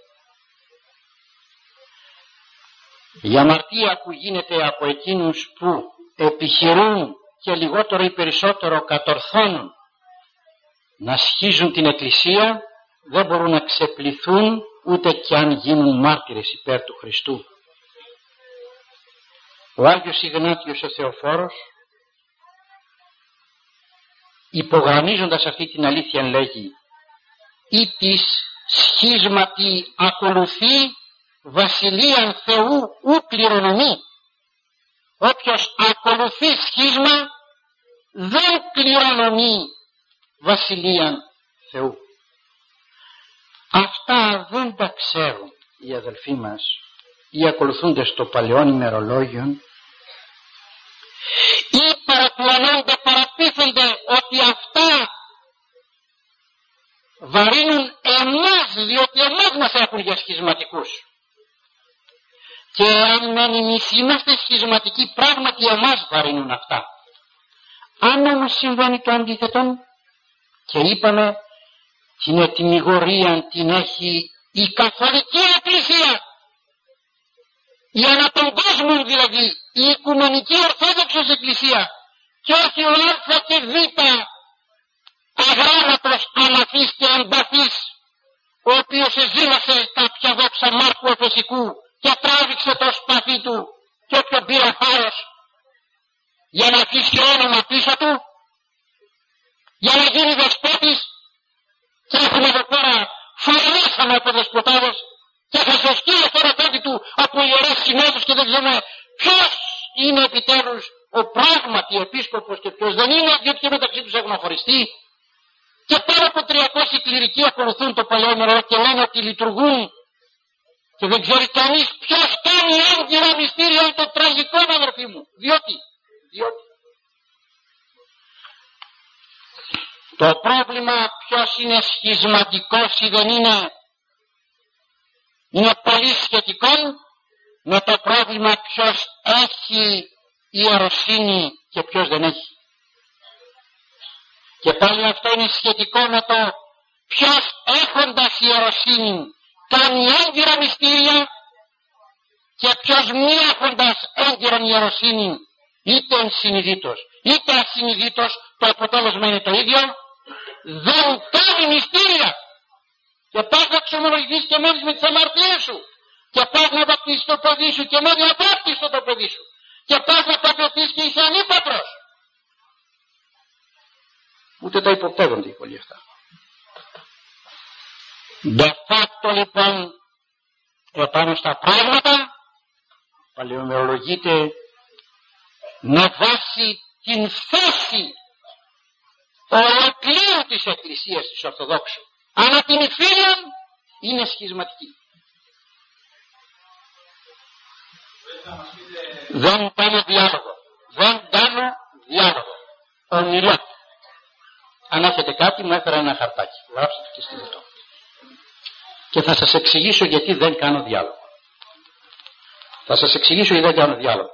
Η αμαρτία που γίνεται από εκείνους που επιχειρούν και λιγότερο ή περισσότερο κατορθώνουν να σχίζουν την εκκλησία, δεν μπορούν να ξεπληθούν ούτε κι αν γίνουν μάρτυρες υπέρ του Χριστού. Ο Άγιος Ιγνάτιος ο Θεοφόρος, υπογραμμίζοντας αυτή την αλήθεια, λέγει «Ή της σχίσματι ακολουθεί βασιλείαν Θεού ου κληρονομεί». Όποιος ακολουθεί σχίσμα δεν κληρονομεί βασιλείαν Θεού. Αυτά δεν τα ξέρουν οι αδελφοί μας, οι ακολουθούντες το παλαιόν ημερολόγιον, ή παραπλανώνται, παραπείθονται ότι αυτά βαρύνουν εμάς, διότι εμάς μας έχουν για σχισματικούς. Και αν εμείς είμαστε σχισματικοί, πράγματι εμάς βαρύνουν αυτά. Αν όμως συμβαίνει το αντίθετο, και είπαμε την ετοιμιγορία την έχει η Καθολική Εκκλησία, η ανά τον κόσμο δηλαδή, η Οικουμενική Ορθόδοξος Εκκλησία, και όχι ο Α και Β αγράμματος, αναφής και εμπαθής, ο οποίος εζήλωσε κάποια δόξα Μάρκου Εφεσικού και τράβηξε το σπαθί του και όποιον πήρε χάρος για να αφήσει όνομα πίσω του, για να γίνει δεσπότης. Και έχουμε εδώ πέρα φαρμάσαμε από δεσποτάδες και θα σωστεί τώρα κάτι του από ιερές συνόδους και δεν ξέρουμε ποιος είναι επιτέλους ο πράγματι επίσκοπος και ποιος δεν είναι, διότι και μεταξύ τους έχουν χωριστεί. Και πάνω από 300 κληρικοί ακολουθούν το παλαιό νερό και λένε ότι λειτουργούν και δεν ξέρει κανείς ποιος κάνει έγκυρα μυστήρια των τραγικών, αδερφοί μου. Διότι το πρόβλημα ποιος είναι σχισματικός ή δεν είναι πολύ σχετικό με το πρόβλημα ποιος έχει ιεροσύνη και ποιος δεν έχει. Και πάλι αυτό είναι σχετικό με το ποιος έχοντας ιεροσύνη κάνει έγκυρα μυστήρια και ποιος μη έχοντας έγκυρον ιεροσύνη, είτε ενσυνειδήτως είτε ασυνειδήτως, το αποτέλεσμα είναι το ίδιο, δεν κάνει μυστήρια. Και πας να ξεμολογηθείς και μένεις με τις αμαρτίες σου, και πας να βαπτίσεις το παιδί σου και μένει απάπτιστο το παιδί σου, και πας να παντρευτείς και είσαι ανύπατρος. Ούτε τα υποπτεύονται οι πολλοί αυτά. De facto λοιπόν, επάνω στα πράγματα παλαιομερολογείται με βάση την θέση ολοκλήρου της Εκκλησίας της Ορθοδόξου. Ανά την υφήλιον είναι σχισματική. Δεν κάνω διάλογο. Ομιλώ. Αν έχετε κάτι, μου έφερα ένα χαρτάκι. Γράψτε το και στείλτε το. Και θα σας εξηγήσω γιατί δεν κάνω διάλογο. Θα σας εξηγήσω γιατί δεν κάνω διάλογο.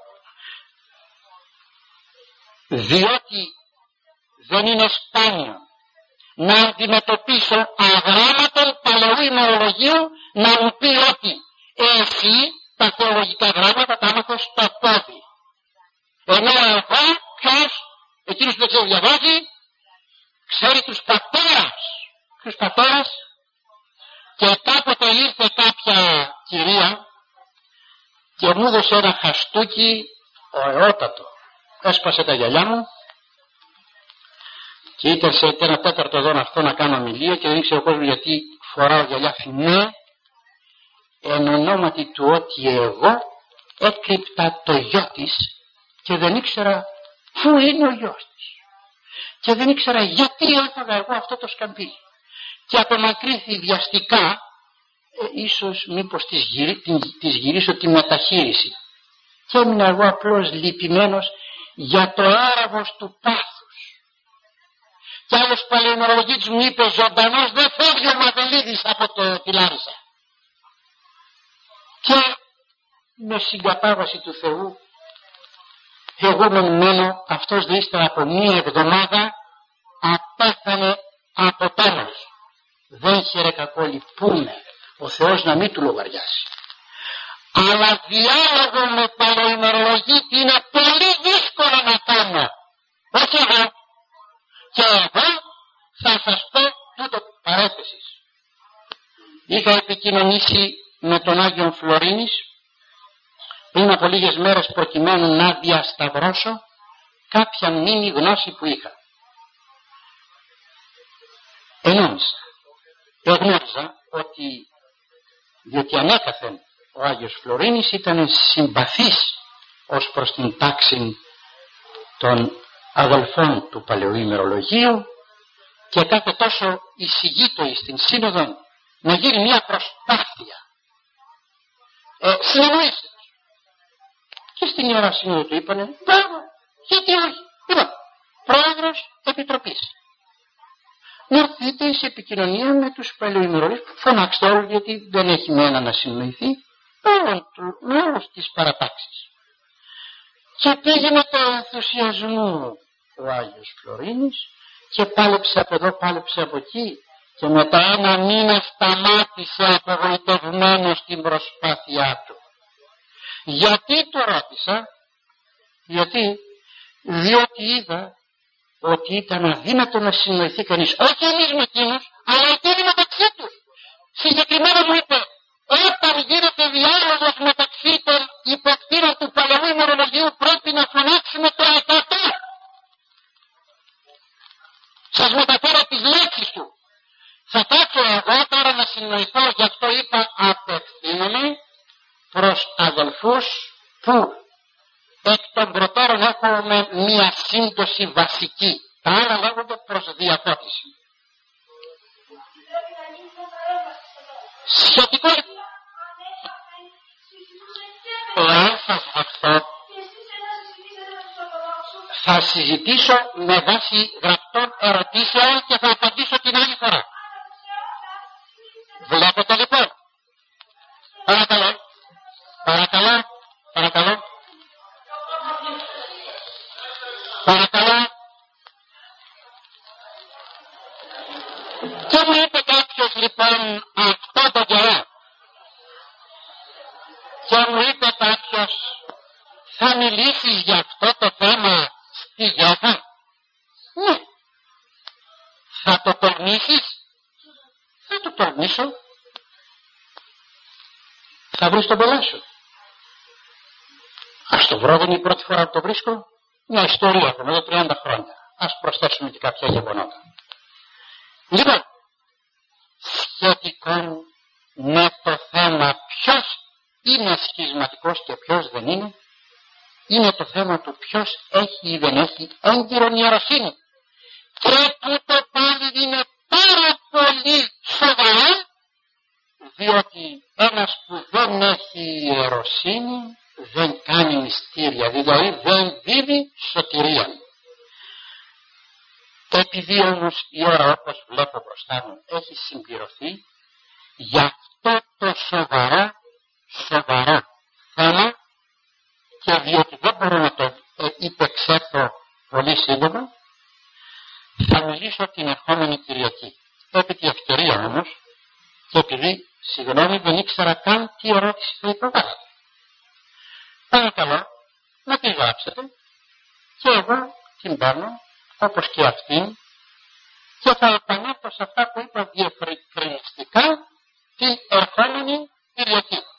Διότι δεν είναι σπάνιο να αντιμετωπίσω αγράμματον παλαιού ημερολογίου να μου πει ότι εσύ τα θεολογικά γράμματα τα άμαθες στο πόδι. Ενώ εγώ ποιος, εκείνος που δεν ξέρει διαβάζει, ξέρει τους πατέρας. Τους πατέρας. Και κάποτε ήρθε κάποια κυρία και μου έδωσε ένα χαστούκι ωραιότατο. Έσπασε τα γυαλιά μου και ήταν σε ένα τέταρτο εδώ αυτό να κάνω ομιλία και δεν ήξερε ο κόσμος γιατί φοράω γυαλιά φινέ, εν ονόματι του ότι εγώ έκρυπτα το γιο της και δεν ήξερα πού είναι ο γιος της και δεν ήξερα γιατί έφαγα εγώ αυτό το σκαμπίλι και απομακρύνθη βιαστικά, ίσως μήπως της γυρίσω τη μεταχείριση και έμεινα εγώ απλώς λυπημένος για το άραβος του πάθους. Κι άλλος παλαιομερολογίτης μου είπε ζωντανός δεν φεύγει ο Μαδελίδης από τη Λάρισα. Και με συγκατάβαση του Θεού εγώ μενουμένο αυτός δε ύστερα από μία εβδομάδα απέθανε από τέλος. Δεν είχε ρε κακόλοι πούνε ο Θεός να μην του λογαριάσει. Αλλά διάλογο με παλαιομερολογίτη είναι πολύ δύσκολο να κάνω. Όχι εγώ. Και εγώ θα σας πω τούτο παρέθεσης. Είχα επικοινωνήσει με τον Άγιον Φλωρίνης πριν από λίγες μέρες προκειμένου να διασταυρώσω κάποια μήνυ γνώση που είχα. Εγνώριζα ότι διότι ανέκαθεν ο Άγιος Φλωρίνης ήταν συμπαθής ως προς την τάξη των αδελφών του παλαιού ημερολογίου και κάθε τόσο εισηγείτο στην σύνοδο να γίνει μια προσπάθεια συνεννοήσεις. Και στην Ιερά Σύνοδο του είπανε μπράβο, γιατί όχι. Λοιπόν, πρόεδρος επιτροπής, να έρθετε σε επικοινωνία με τους παλαιοημερολόγους, φωνάξτε όλους γιατί δεν έχει με ένα να συνοηθεί, με όλες τις παρατάξεις. Και πήγαινε το ενθουσιασμό ο Άγιος Φλωρίνης και πάλεψε από εδώ, πάλεψε από εκεί και μετά ένα μήνα σταμάτησε απογοητευμένο στην προσπάθειά του. Γιατί το ρώτησα? Διότι είδα ότι ήταν αδύνατο να συνοηθεί κανείς, όχι εμείς με εκείνους, αλλά εκείνοι μεταξύ τους. Συγκεκριμένα μου είπε, όταν γίνεται διάλογος μεταξύ των υποκτήρων του παλαιού ημερολογίου πρέπει να φωνάξουμε το 100. Σας μεταφέρω τις λέξεις του. Θα κάτσω εγώ τώρα να συνοηθώ, γι' αυτό είπα απευθύνομαι προς αδελφούς που εκ των προτέρων έχουμε μία σύμπτωση βασική. Τα άλλα λέγονται προς διαφώτιση. Σχετικό εάν σας αυτό θα συζητήσω με βάση γραπτών ερωτήσεων και θα απαντήσω την άλλη φορά. Βλέπετε λοιπόν. Παρακαλώ. Και μου είπε κάποιος λοιπόν αυτό το καιρό. Και μου είπε κάποιος, θα μιλήσεις για αυτό το θέμα στη γιώτα? Ναι. Θα το τολμήσεις? Θα το τολμήσω. Θα βρεις τον πελά σου. Ας το βρω, δεν είναι η πρώτη φορά που το βρίσκω. Μια ιστορία έχουμε εδώ 30 χρόνια. Ας προσθέσουμε και κάποια γεγονότα. Λοιπόν, σχετικό με το θέμα ποιος είναι σχισματικός και ποιος δεν είναι το θέμα του ποιος έχει ή δεν έχει έγκυρον ιεροσύνη. Και τούτο πάλι είναι πάρα πολύ σοβαρό, διότι ένας που δεν έχει ιεροσύνη δεν κάνει μυστήρια, δηλαδή δεν δίδει σωτηρία. Επειδή όμως η ώρα, όπως βλέπω μπροστά μου, έχει συμπληρωθεί, για αυτό το σοβαρό θέμα και διότι δεν μπορώ να το υπεξέλθω πολύ σύντομα, θα μιλήσω την ερχόμενη Κυριακή. Επί τη ευκαιρία όμως, και επειδή, συγγνώμη, δεν ήξερα καν τι ερώτηση θα υποβάλλατε. Παρακαλώ να τη γράψετε και εγώ την παίρνω, όπως και αυτήν, και θα επανέλθω σε αυτά που είπα διευκρινιστικά την ερχόμενη Κυριακή.